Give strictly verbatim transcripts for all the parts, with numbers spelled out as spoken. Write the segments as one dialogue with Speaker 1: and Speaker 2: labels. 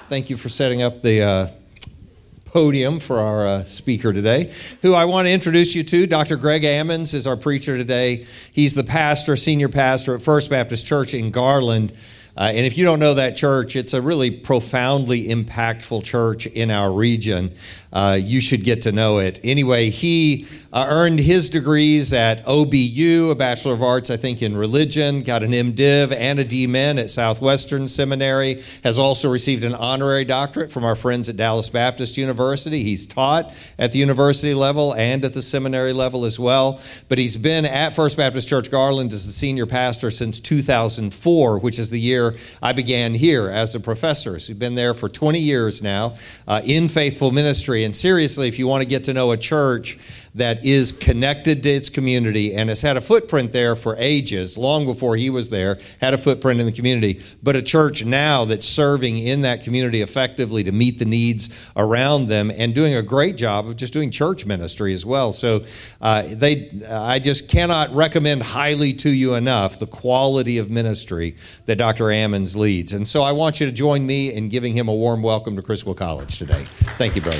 Speaker 1: Thank you for setting up the uh, podium for our uh, speaker today, who I want to introduce you to. Doctor Greg Ammons is our preacher today. He's the pastor, senior pastor at First Baptist Church in Garland. Uh, and if you don't know that church, it's a really profoundly impactful church in our region. Uh, you should get to know it. Anyway, he uh, earned his degrees at O B U, a Bachelor of Arts, I think, in religion, got an MDiv and a D Min at Southwestern Seminary, has also received an honorary doctorate from our friends at Dallas Baptist University. He's taught at the university level and at the seminary level as well. But he's been at First Baptist Church Garland as the senior pastor since two thousand four, which is the year I began here as a professor. So he's been there for twenty years now uh, in faithful ministry. And seriously, if you want to get to know a church that is connected to its community and has had a footprint there for ages, long before he was there, had a footprint in the community, but a church now that's serving in that community effectively to meet the needs around them and doing a great job of just doing church ministry as well. So uh, they, I just cannot recommend highly to you enough the quality of ministry that Doctor Ammons leads. And so I want you to join me in giving him a warm welcome to Criswell College today. Thank you, brother.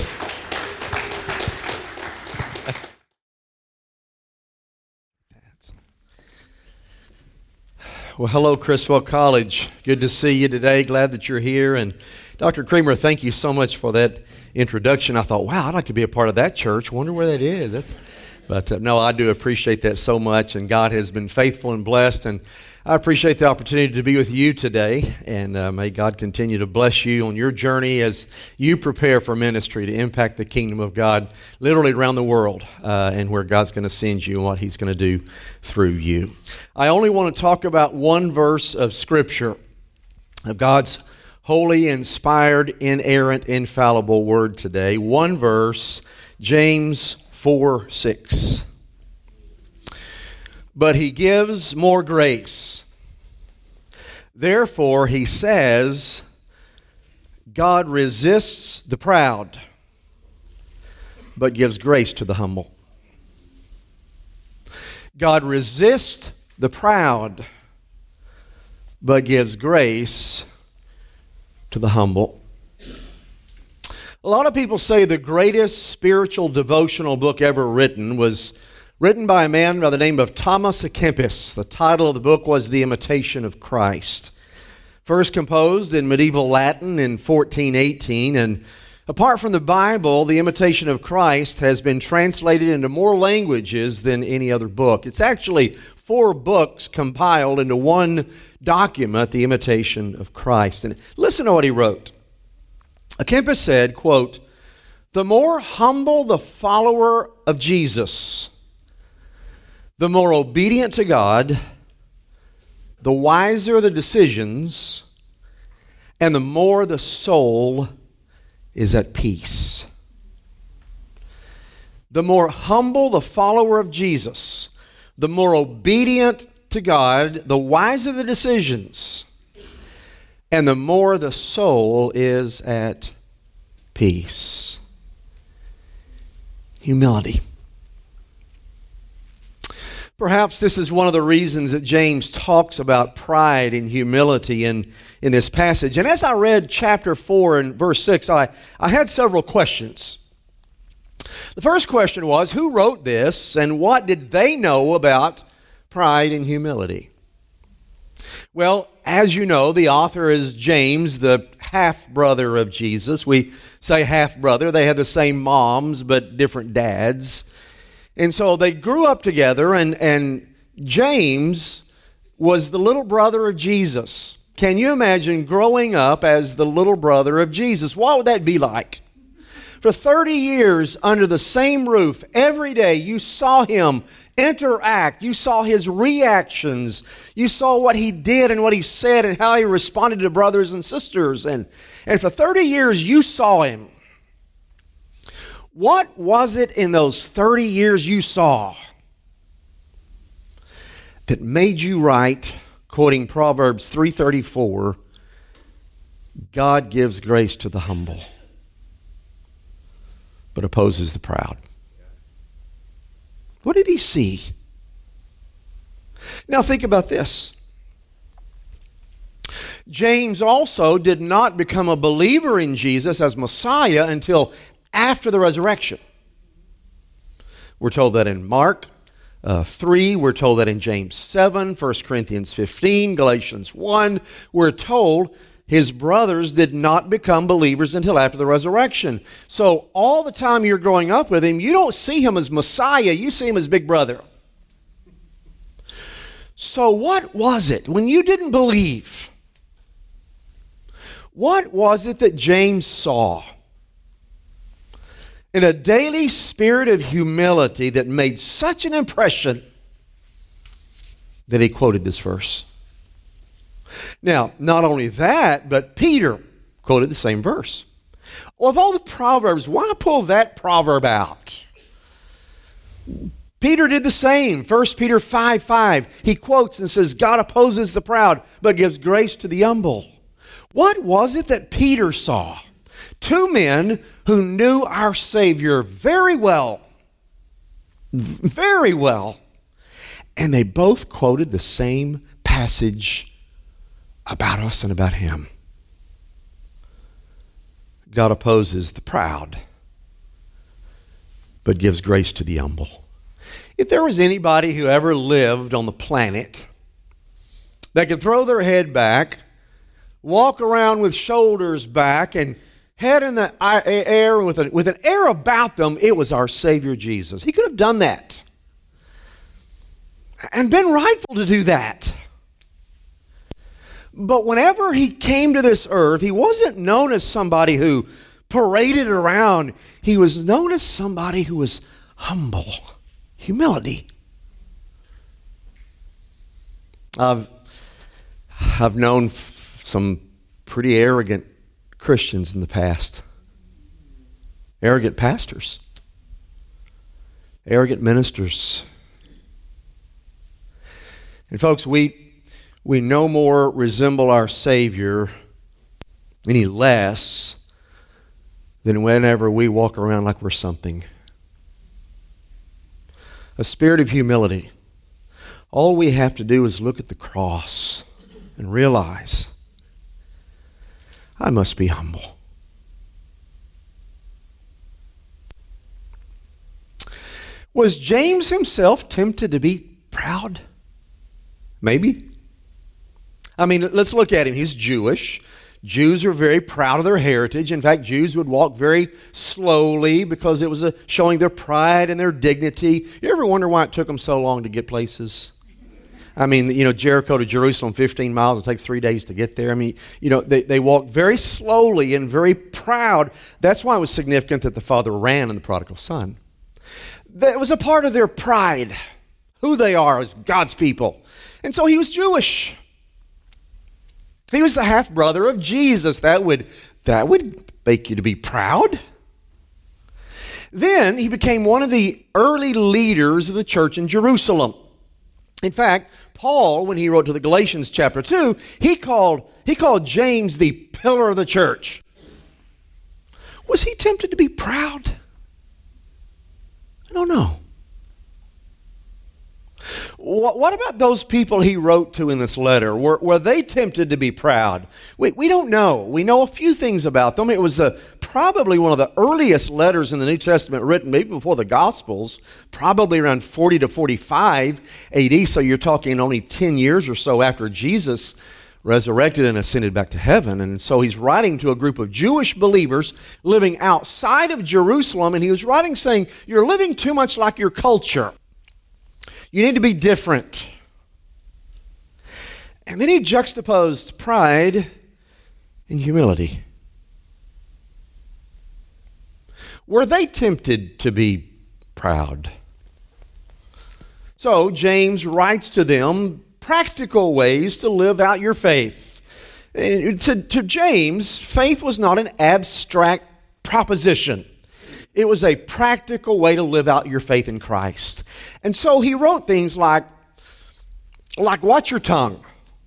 Speaker 2: Well, hello, Criswell College. Good to see you today. Glad that you're here. And Doctor Creamer, thank you so much for that introduction. I thought, wow, I'd like to be a part of that church. Wonder where that is. That's, but uh, no, I do appreciate that so much. And God has been faithful and blessed. And I appreciate the opportunity to be with you today. And uh, may God continue to bless you on your journey as you prepare for ministry to impact the kingdom of God literally around the world uh, and where God's going to send you and what He's going to do through you. I only want to talk about one verse of Scripture, of God's holy, inspired, inerrant, infallible Word today. One verse, James four six. But He gives more grace. Therefore, He says, God resists the proud, but gives grace to the humble. God resists the proud, but gives grace to the humble. A lot of people say the greatest spiritual devotional book ever written was written by a man by the name of Thomas à Kempis. The title of the book was The Imitation of Christ. First composed in medieval Latin in fourteen eighteen, and apart from the Bible, The Imitation of Christ has been translated into more languages than any other book. It's actually four books compiled into one document, The Imitation of Christ. And listen to what he wrote. À Kempis said, quote, "The more humble the follower of Jesus, the more obedient to God, the wiser the decisions, and the more the soul is at peace." The more humble the follower of Jesus, the more obedient to God, the wiser the decisions, and the more the soul is at peace. Humility. Perhaps this is one of the reasons that James talks about pride and humility in, in this passage. And as I read chapter four and verse six, I, I had several questions. The first question was, who wrote this and what did they know about pride and humility? Well, as you know, the author is James, the half-brother of Jesus. We say half-brother. They have the same moms but different dads. And so they grew up together, and, and James was the little brother of Jesus. Can you imagine growing up as the little brother of Jesus? What would that be like? For thirty years under the same roof, every day you saw him interact. You saw his reactions. You saw what he did and what he said and how he responded to brothers and sisters. And, and for thirty years you saw him. What was it in those thirty years you saw that made you write, quoting Proverbs three thirty-four, God gives grace to the humble, but opposes the proud? What did he see? Now think about this. James also did not become a believer in Jesus as Messiah until after the resurrection. We're told that in Mark uh, three, we're told that in James seven, First Corinthians fifteen, Galatians one. We're told his brothers did not become believers until after the resurrection. So all the time you're growing up with him, you don't see him as Messiah, you see him as big brother. So what was it when you didn't believe? What was it that James saw in a daily spirit of humility that made such an impression that he quoted this verse? Now, not only that, but Peter quoted the same verse. Well, of all the proverbs, why pull that proverb out? Peter did the same. First Peter five five. He quotes and says, God opposes the proud, but gives grace to the humble. What was it that Peter saw? Two men who knew our Savior very well. Very well. And they both quoted the same passage about us and about him. God opposes the proud, but gives grace to the humble. If there was anybody who ever lived on the planet that could throw their head back, walk around with shoulders back, and head in the air with, a, with an air about them, it was our Savior Jesus. He could have done that and been rightful to do that. But whenever he came to this earth, he wasn't known as somebody who paraded around. He was known as somebody who was humble. Humility. I've, I've known f- some pretty arrogant Christians in the past. Arrogant pastors. Arrogant ministers. And folks, we we no more resemble our Savior any less than whenever we walk around like we're something. A spirit of humility. All we have to do is look at the cross and realize, I must be humble. Was James himself tempted to be proud? Maybe. I mean, let's look at him. He's Jewish. Jews are very proud of their heritage. In fact, Jews would walk very slowly because it was a, showing their pride and their dignity. You ever wonder why it took them so long to get places? I mean, you know, Jericho to Jerusalem, fifteen miles. It takes three days to get there. I mean, you know, they, they walked very slowly and very proud. That's why it was significant that the father ran in the prodigal son. That was a part of their pride, who they are as God's people. And so he was Jewish. He was the half-brother of Jesus. That would, that would make you to be proud. Then he became one of the early leaders of the church in Jerusalem. In fact, Paul, when he wrote to the Galatians chapter two, he called, he called James the pillar of the church. Was he tempted to be proud? I don't know. What about those people he wrote to in this letter? Were, were they tempted to be proud? We, we don't know. We know a few things about them. It was the, probably one of the earliest letters in the New Testament written, maybe before the Gospels, probably around forty to forty-five A D, so you're talking only ten years or so after Jesus resurrected and ascended back to heaven. And so he's writing to a group of Jewish believers living outside of Jerusalem, and he was writing saying, you're living too much like your culture. You need to be different. And then he juxtaposed pride and humility. Were they tempted to be proud? So James writes to them practical ways to live out your faith. To, to James, faith was not an abstract proposition. It was a practical way to live out your faith in Christ. And so he wrote things like, like watch your tongue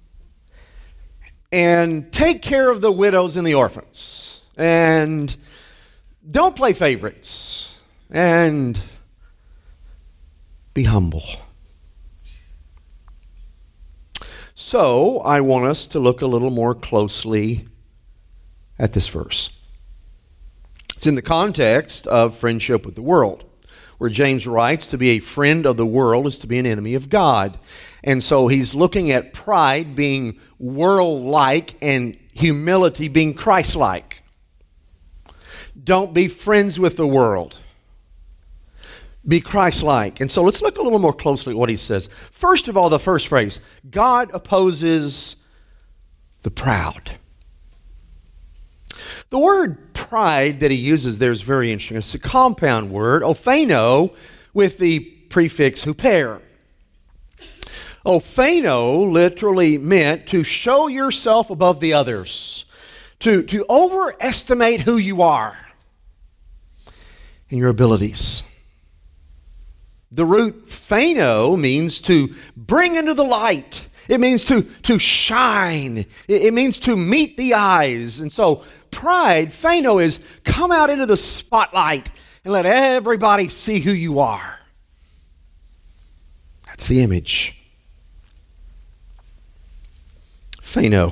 Speaker 2: and take care of the widows and the orphans and don't play favorites and be humble. So I want us to look a little more closely at this verse. It's in the context of friendship with the world, where James writes, to be a friend of the world is to be an enemy of God. And so he's looking at pride being world-like and humility being Christ-like. Don't be friends with the world. Be Christ-like. And so let's look a little more closely at what he says. First of all, the first phrase, God opposes the proud. The word pride that he uses there is very interesting. It's a compound word, opheno, with the prefix huper. Opheno literally meant to show yourself above the others, to, to overestimate who you are and your abilities. The root pheno means to bring into the light. It means to, to shine. It, it means to meet the eyes. And so pride, pheno, is come out into the spotlight and let everybody see who you are. That's the image. Pheno.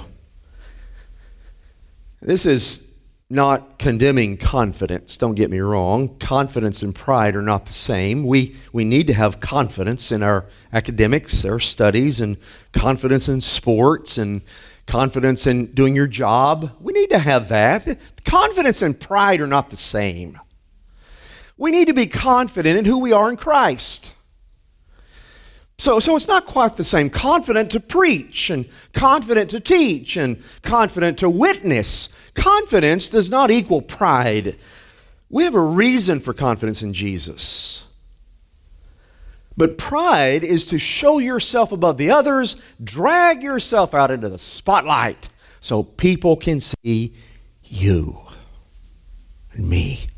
Speaker 2: This is not condemning confidence. Don't get me wrong. Confidence and pride are not the same. We, we need to have confidence in our academics, our studies, and confidence in sports, and confidence in doing your job. We need to have that. Confidence and pride are not the same. We need to be confident in who we are in Christ. So, so it's not quite the same. Confident to preach, and confident to teach, and confident to witness. Confidence does not equal pride. We have a reason for confidence in Jesus. But pride is to show yourself above the others, drag yourself out into the spotlight so people can see you and me.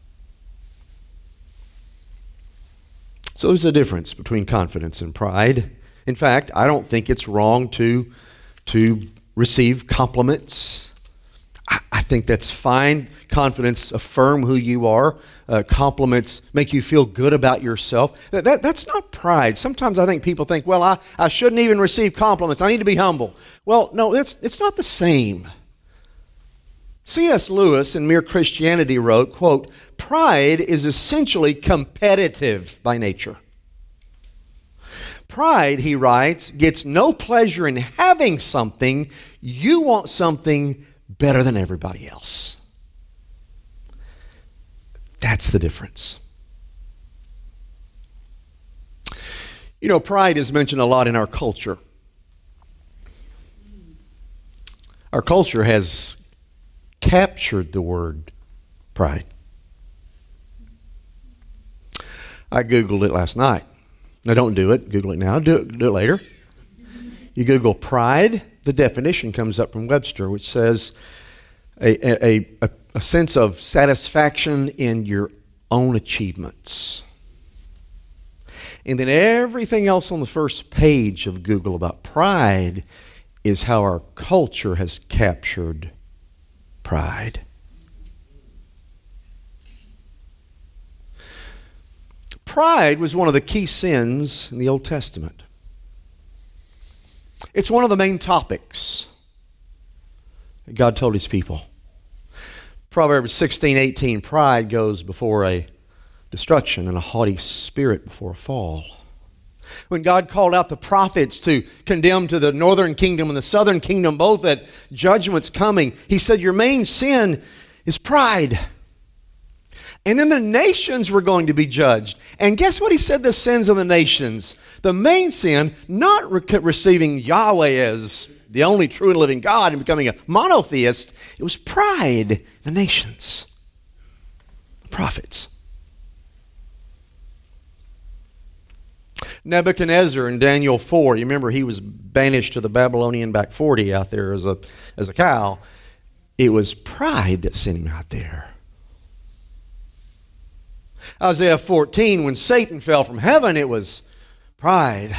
Speaker 2: So there's a difference between confidence and pride. In fact, I don't think it's wrong to, to receive compliments. I, I think that's fine. Confidence affirm who you are. Uh, compliments make you feel good about yourself. That, that, that's not pride. Sometimes I think people think, well, I, I shouldn't even receive compliments. I need to be humble. Well, no, it's, it's not the same. C S Lewis in Mere Christianity wrote, quote, pride is essentially competitive by nature. Pride, he writes, gets no pleasure in having something. You want something better than everybody else. That's the difference. You know, pride is mentioned a lot in our culture. Our culture has captured the word pride. I Googled it last night. Now, don't do it. Google it now. Do it, do it later. You Google pride, the definition comes up from Webster, which says a, a, a, a sense of satisfaction in your own achievements. And then everything else on the first page of Google about pride is how our culture has captured pride. Pride was one of the key sins in the Old Testament. It's one of the main topics that God told his people. Proverbs sixteen eighteen, pride goes before a destruction and a haughty spirit before a fall. When God called out the prophets to condemn to the northern kingdom and the southern kingdom both that judgment's coming, he said, your main sin is pride. And then the nations were going to be judged. And guess what he said the sins of the nations? The main sin, not re- receiving Yahweh as the only true and living God and becoming a monotheist, it was pride, the nations, the prophets. Nebuchadnezzar in Daniel four, you remember he was banished to the Babylonian back forty out there as a, as a cow. It was pride that sent him out there. Isaiah fourteen, when Satan fell from heaven, it was pride.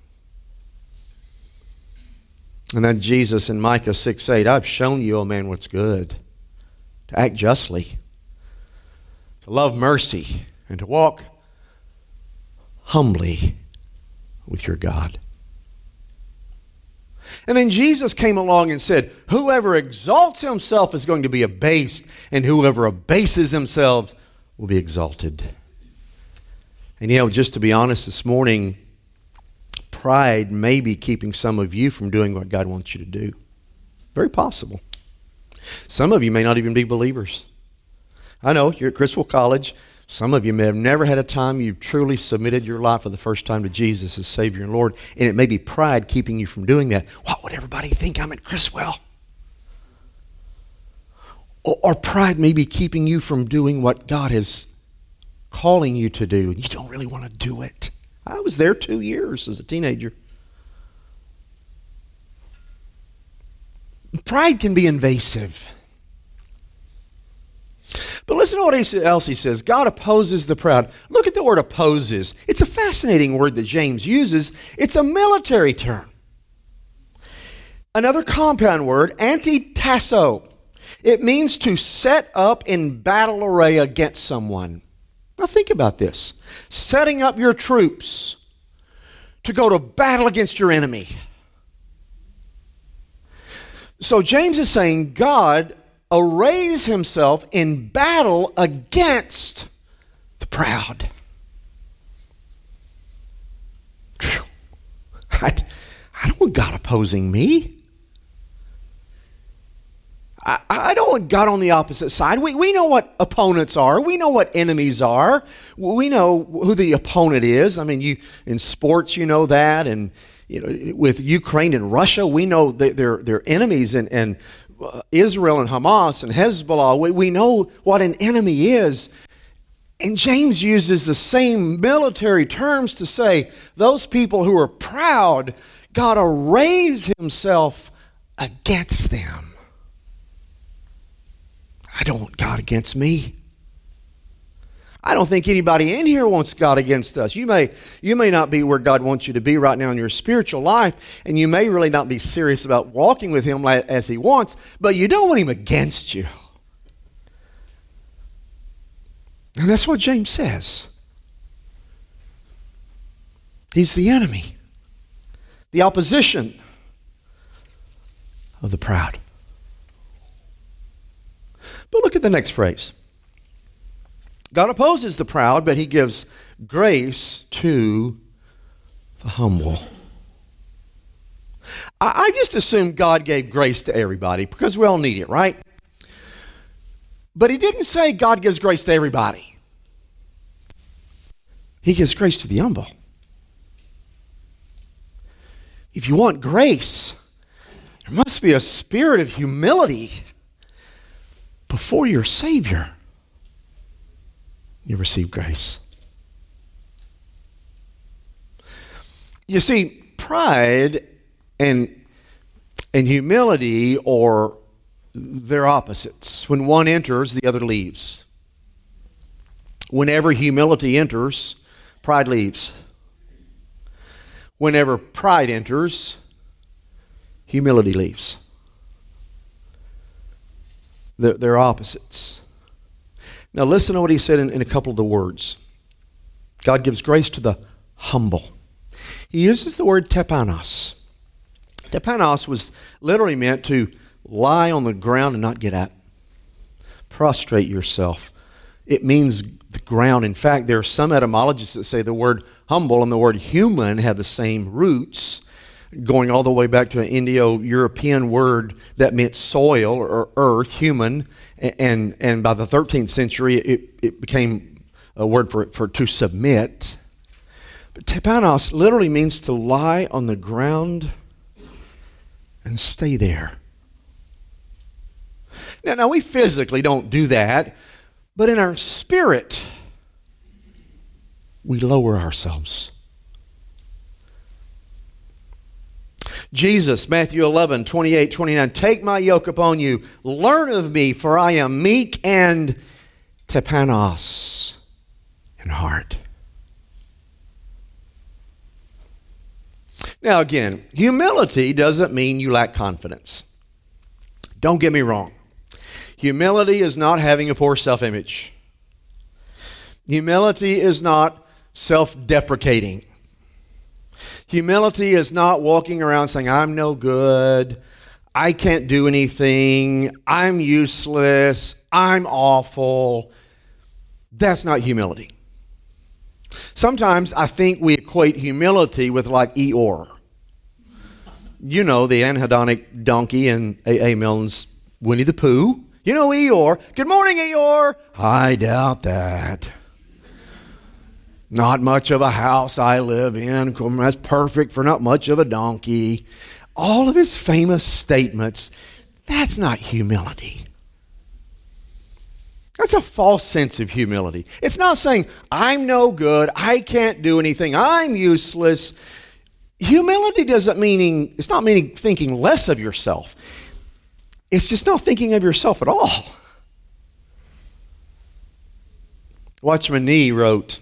Speaker 2: And then Jesus in Micah six eight, I've shown you, O man, what's good. To act justly, to love mercy, and to walk humbly with your God. And then Jesus came along and said, whoever exalts himself is going to be abased, and whoever abases himself will be exalted. And you know, just to be honest this morning, pride may be keeping some of you from doing what God wants you to do. Very possible. Some of you may not even be believers. I know, you're at Criswell College. Some of you may have never had a time you've truly submitted your life for the first time to Jesus as Savior and Lord, and it may be pride keeping you from doing that. What would everybody think? I'm at Criswell. Or, or pride may be keeping you from doing what God is calling you to do, and you don't really want to do it. I was there two years as a teenager. Pride can be invasive. But listen to what else he says. God opposes the proud. Look at the word opposes. It's a fascinating word that James uses. It's a military term. Another compound word, antitasso. It means to set up in battle array against someone. Now think about this. Setting up your troops to go to battle against your enemy. So James is saying God arrays himself in battle against the proud. Whew. I, I don't want God opposing me. I, I don't want God on the opposite side. We, we know what opponents are. We know what enemies are. We know who the opponent is. I mean, you in sports, you know that. And you know, with Ukraine and Russia, we know that they're, they're enemies. And, and uh, Israel and Hamas and Hezbollah, we, we know what an enemy is. And James uses the same military terms to say those people who are proud, God arrays himself against them. I don't want God against me. I don't think anybody in here wants God against us. You may, you may not be where God wants you to be right now in your spiritual life, and you may really not be serious about walking with him as he wants, but you don't want him against you. And that's what James says. He's the enemy, the opposition of the proud. But look at the next phrase. God opposes the proud, but he gives grace to the humble. I, I just assume God gave grace to everybody because we all need it, right? But he didn't say God gives grace to everybody. He gives grace to the humble. If you want grace, there must be a spirit of humility before your Savior. You receive grace. You see, pride and, and humility are their opposites. When one enters, the other leaves. Whenever humility enters, pride leaves. Whenever pride enters, humility leaves. They're, they're opposites. Now listen to what he said in, in a couple of the words. God gives grace to the humble. He uses the word tepanos. Tepanos was literally meant to lie on the ground and not get up. Prostrate yourself. It means the ground. In fact, there are some etymologists that say the word humble and the word human have the same roots, going all the way back to an Indo-European word that meant soil or earth, human, and and by the thirteenth century it, it became a word for, for to submit. But tepanos literally means to lie on the ground and stay there. Now, now we physically don't do that, but in our spirit, we lower ourselves. Jesus, Matthew eleven, twenty-eight, twenty-nine, take my yoke upon you, learn of me, for I am meek and tepanos in heart. Now again, humility doesn't mean you lack confidence. Don't get me wrong. Humility is not having a poor self-image. Humility is not self-deprecating. Humility is not walking around saying, I'm no good, I can't do anything, I'm useless, I'm awful. That's not humility. Sometimes I think we equate humility with like Eeyore. You know, the anhedonic donkey in A A. Milne's Winnie the Pooh. You know Eeyore. Good morning, Eeyore. I doubt that. Not much of a house I live in. That's perfect for not much of a donkey. All of his famous statements, that's not humility. That's a false sense of humility. It's not saying, I'm no good, I can't do anything, I'm useless. Humility doesn't mean, it's not meaning thinking less of yourself. It's just not thinking of yourself at all. Watchman Nee wrote,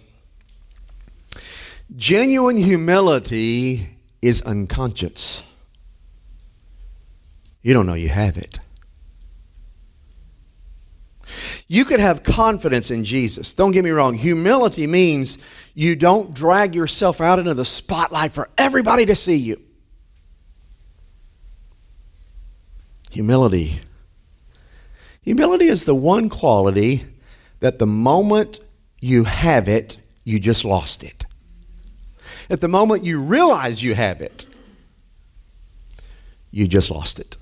Speaker 2: genuine humility is unconscious. You don't know you have it. You could have confidence in Jesus. Don't get me wrong. Humility means you don't drag yourself out into the spotlight for everybody to see you. Humility. Humility is the one quality that the moment you have it, you just lost it. At the moment you realize you have it, you just lost it.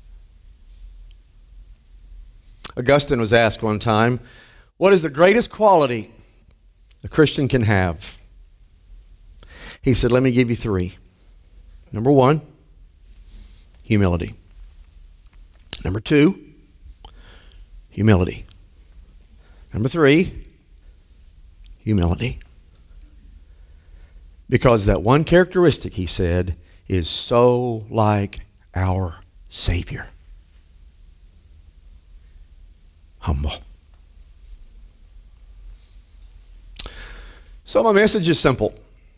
Speaker 2: Augustine was asked one time, what is the greatest quality a Christian can have? He said, let me give you three. Number one, humility. Number two, humility. Number three, humility. Because that one characteristic, he said, is so like our Savior. Humble. So my message is simple.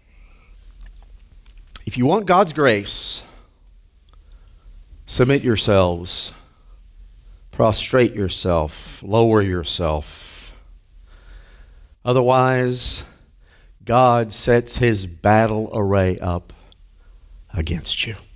Speaker 2: If you want God's grace, submit yourselves, prostrate yourself, lower yourself. Otherwise, God sets his battle array up against you.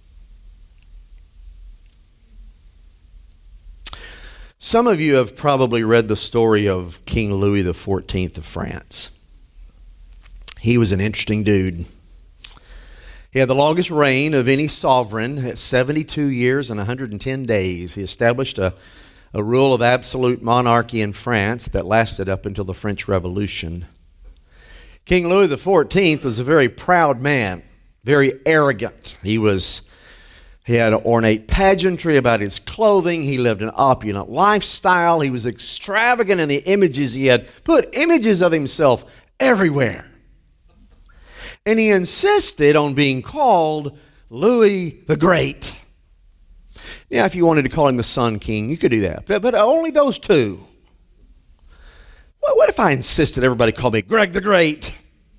Speaker 2: Some of you have probably read the story of King Louis the fourteenth of France. He was an interesting dude. He had the longest reign of any sovereign at seventy-two years and one hundred ten days. He established a, a rule of absolute monarchy in France that lasted up until the French Revolution. King Louis the fourteenth was a very proud man, very arrogant. He was He had an ornate pageantry about his clothing. He lived an opulent lifestyle. He was extravagant in the images he had. Put images of himself everywhere. And he insisted on being called Louis the Great. Yeah, if you wanted to call him the Sun King, you could do that. But, but only those two. What, what if I insisted everybody call me Greg the Great?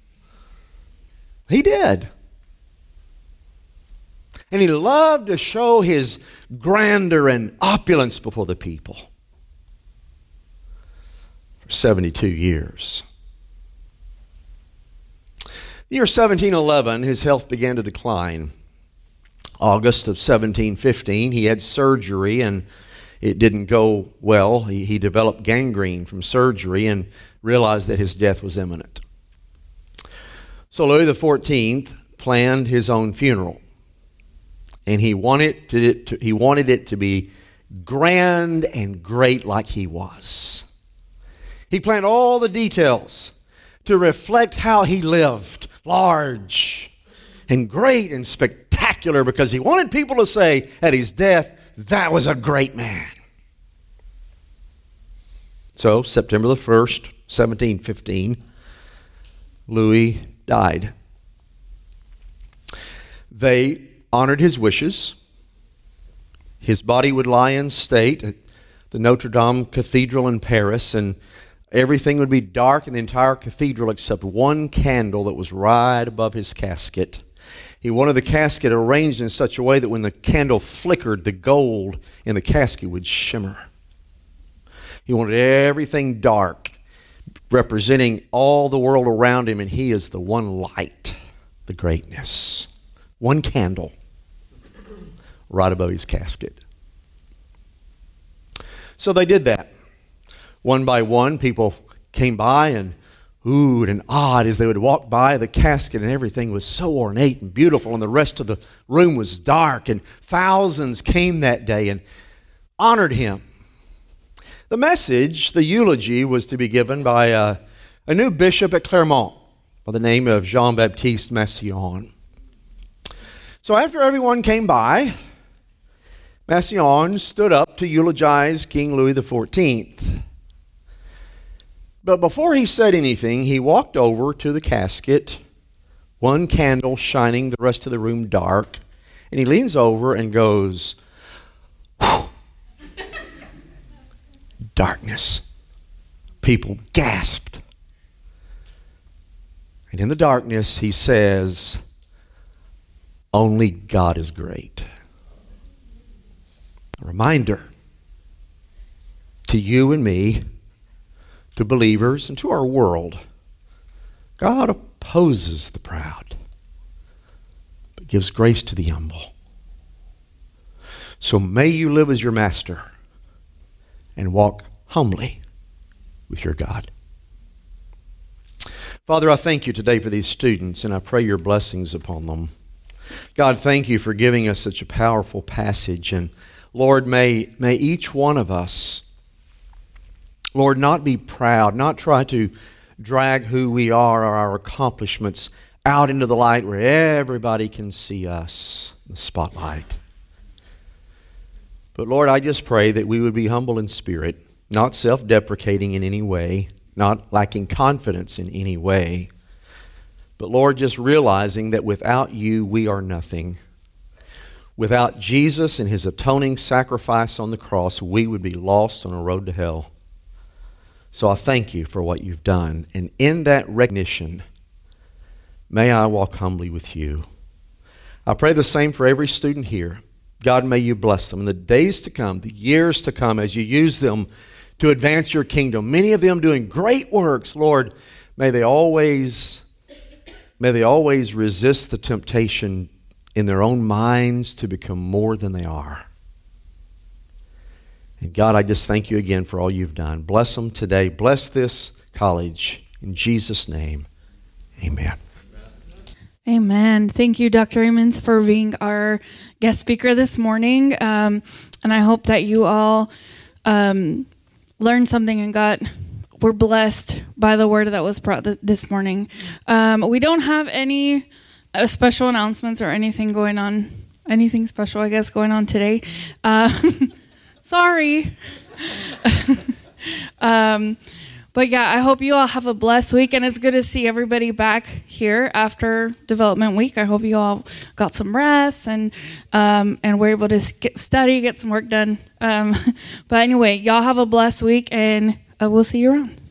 Speaker 2: He did. And he loved to show his grandeur and opulence before the people. For seventy-two years. The year seventeen eleven, his health began to decline. August of seventeen fifteen, he had surgery and it didn't go well. He, he developed gangrene from surgery and realized that his death was imminent. So Louis the fourteenth planned his own funeral. And he wanted, to, to, he wanted it to be grand and great like he was. He planned all the details to reflect how he lived, large and great and spectacular, because he wanted people to say at his death, that was a great man. So, September the first, seventeen fifteen, Louis died. They honored his wishes. His body would lie in state at the Notre Dame Cathedral in Paris, and everything would be dark in the entire cathedral except one candle that was right above his casket. He wanted the casket arranged in such a way that when the candle flickered, the gold in the casket would shimmer. He wanted everything dark, representing all the world around him, and he is the one light the greatness. One candle right above his casket. So they did that. One by one, people came by and oohed and awed as they would walk by the casket, and everything was so ornate and beautiful, and the rest of the room was dark, and thousands came that day and honored him. The message, the eulogy, was to be given by a, a new bishop at Clermont by the name of Jean-Baptiste Massillon. So after everyone came by, Massillon stood up to eulogize King Louis the fourteenth. But before he said anything, he walked over to the casket, one candle shining, the rest of the room dark, and he leans over and goes, "Whew." Darkness. People gasped. And in the darkness, he says, "Only God is great." A reminder to you and me, to believers, and to our world. God opposes the proud, but gives grace to the humble. So may you live as your master and walk humbly with your God. Father, I thank you today for these students, and I pray your blessings upon them. God, thank you for giving us such a powerful passage. And Lord, may, may each one of us, Lord, not be proud, not try to drag who we are or our accomplishments out into the light where everybody can see us, the spotlight. But Lord, I just pray that we would be humble in spirit, not self-deprecating in any way, not lacking confidence in any way, but Lord, just realizing that without you, we are nothing. Without Jesus and his atoning sacrifice on the cross, we would be lost on a road to hell. So I thank you for what you've done. And in that recognition, may I walk humbly with you. I pray the same for every student here. God, may you bless them in the days to come, the years to come, as you use them to advance your kingdom. Many of them doing great works. Lord, may they always, may they always resist the temptation in their own minds to become more than they are. And God, I just thank you again for all you've done. Bless them today. Bless this college. In Jesus' name, amen.
Speaker 3: Amen. Thank you, Doctor Ammons, for being our guest speaker this morning. Um, and I hope that you all um, learned something and got were blessed by the word that was brought this, this morning. Um, we don't have any uh, special announcements or anything going on, anything special, I guess, going on today. Uh, Sorry. um, but yeah, I hope you all have a blessed week, and it's good to see everybody back here after development week. I hope you all got some rest and um, and were able to get study, get some work done. Um, but anyway, y'all have a blessed week, and uh, we'll see you around.